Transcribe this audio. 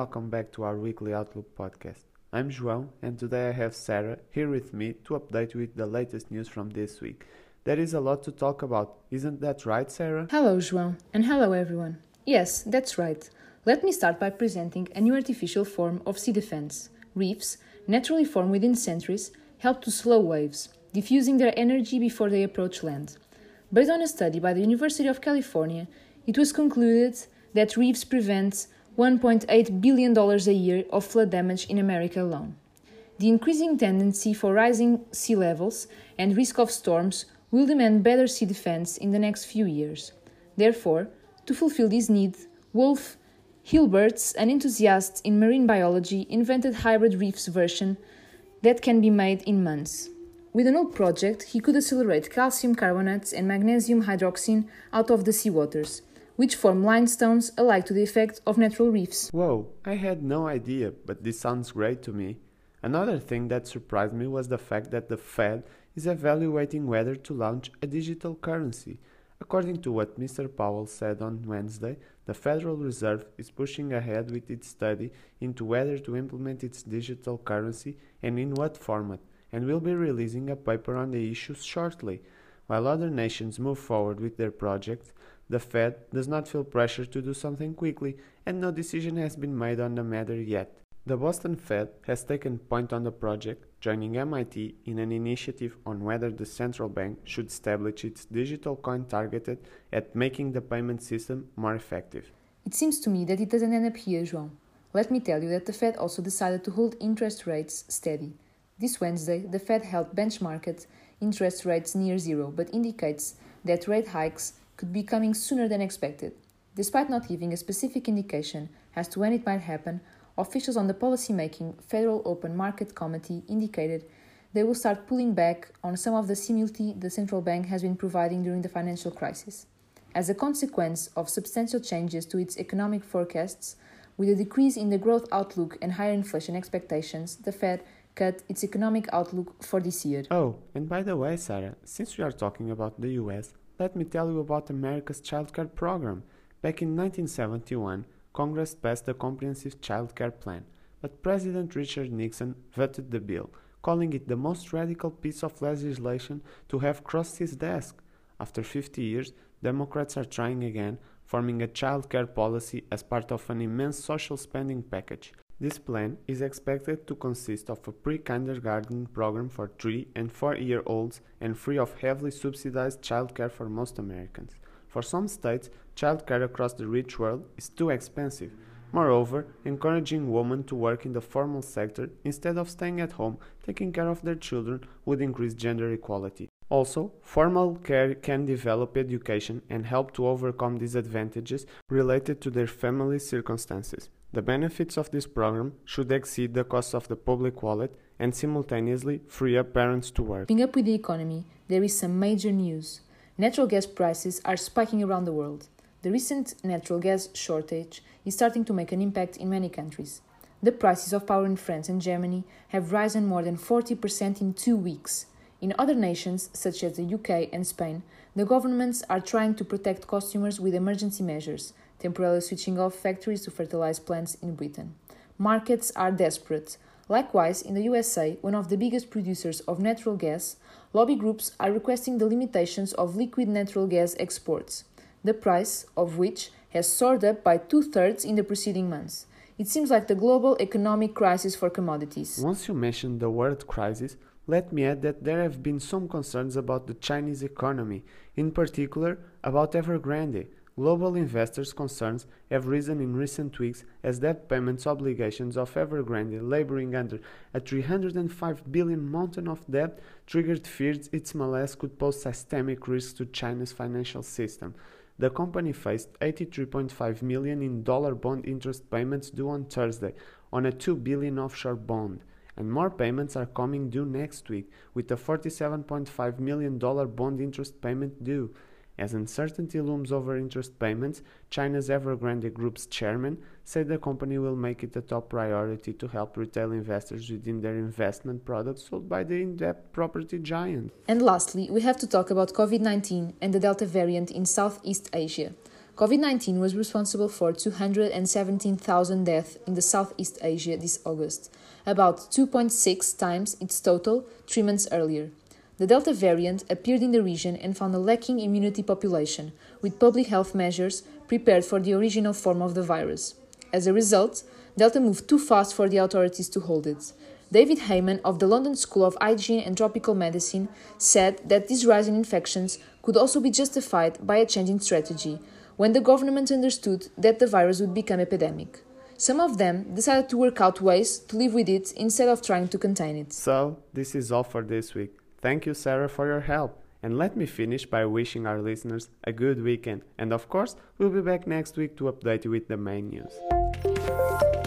welcome back to our weekly Outlook podcast. I'm João, and today I have Sarah here with me to update you with the latest news from this week. There is a lot to talk about, isn't that right, Sarah? Hello, João, and hello, everyone. Yes, that's right. Let me start by presenting a new artificial form of sea defense. Reefs, naturally formed within centuries, help to slow waves, diffusing their energy before they approach land. Based on a study by the University of California, it was concluded that reefs prevent $1.8 billion a year of flood damage in America alone. The increasing tendency for rising sea levels and risk of storms will demand better sea defense in the next few years. Therefore, to fulfill this need, Wolf Hilberts, an enthusiast in marine biology, invented hybrid reefs version that can be made in months. With an old project, he could accelerate calcium carbonates and magnesium hydroxide out of the seawaters, which form limestones alike to the effect of natural reefs. Whoa, I had no idea, but this sounds great to me. Another thing that surprised me was the fact that the Fed is evaluating whether to launch a digital currency. According to what Mr. Powell said on Wednesday, the Federal Reserve is pushing ahead with its study into whether to implement its digital currency and in what format, and will be releasing a paper on the issue shortly. While other nations move forward with their projects, the Fed does not feel pressure to do something quickly, and no decision has been made on the matter yet. The Boston Fed has taken point on the project, joining MIT in an initiative on whether the central bank should establish its digital coin targeted at making the payment system more effective. It seems to me that it doesn't end up here, João. Let me tell you that the Fed also decided to hold interest rates steady. This Wednesday, the Fed held benchmark interest rates near zero, but indicates that rate hikes could be coming sooner than expected. Despite not giving a specific indication as to when it might happen, officials on the policy-making Federal Open Market Committee indicated they will start pulling back on some of the stimuli the central bank has been providing during the financial crisis. As a consequence of substantial changes to its economic forecasts, with a decrease in the growth outlook and higher inflation expectations, the Fed cut its economic outlook for this year. Oh, and by the way, Sarah, since we are talking about the US, let me tell you about America's Child Care Program. Back in 1971, Congress passed a comprehensive child care plan, but President Richard Nixon vetoed the bill, calling it the most radical piece of legislation to have crossed his desk. After 50 years, Democrats are trying again, forming a child care policy as part of an immense social spending package. This plan is expected to consist of a pre-kindergarten program for 3- and 4-year-olds and free of heavily subsidized childcare for most Americans. For some states, childcare across the rich world is too expensive. Moreover, encouraging women to work in the formal sector instead of staying at home taking care of their children would increase gender equality. Also, formal care can develop education and help to overcome disadvantages related to their family circumstances. The benefits of this program should exceed the costs of the public wallet and simultaneously free up parents to work. Keeping up with the economy, there is some major news. Natural gas prices are spiking around the world. The recent natural gas shortage is starting to make an impact in many countries. The prices of power in France and Germany have risen more than 40% in 2 weeks. In other nations, such as the UK and Spain, the governments are trying to protect consumers with emergency measures, temporarily switching off factories to fertilize plants in Britain. Markets are desperate. Likewise, in the USA, one of the biggest producers of natural gas, lobby groups are requesting the limitations of liquid natural gas exports, the price of which has soared up by 2/3 in the preceding months. It seems like the global economic crisis for commodities. Once you mentioned the word crisis, let me add that there have been some concerns about the Chinese economy, in particular about Evergrande. Global investors' concerns have risen in recent weeks as debt payments obligations of Evergrande, laboring under a $305 billion mountain of debt, triggered fears its malaise could pose systemic risks to China's financial system. The company faced $83.5 million in dollar bond interest payments due on Thursday on a $2 billion offshore bond, and more payments are coming due next week, with a $47.5 million bond interest payment due. As uncertainty looms over interest payments, China's Evergrande Group's chairman said the company will make it a top priority to help retail investors within their investment products sold by the in-depth property giant. And lastly, we have to talk about COVID-19 and the Delta variant in Southeast Asia. COVID-19 was responsible for 217,000 deaths in the Southeast Asia this August, about 2.6 times its total 3 months earlier. The Delta variant appeared in the region and found a lacking immunity population, with public health measures prepared for the original form of the virus. As a result, Delta moved too fast for the authorities to hold it. David Heyman of the London School of Hygiene and Tropical Medicine said that this rise in infections could also be justified by a change in strategy, when the government understood that the virus would become epidemic. Some of them decided to work out ways to live with it instead of trying to contain it. So, this is all for this week. Thank you, Sarah, for your help. And let me finish by wishing our listeners a good weekend. And of course, we'll be back next week to update you with the main news.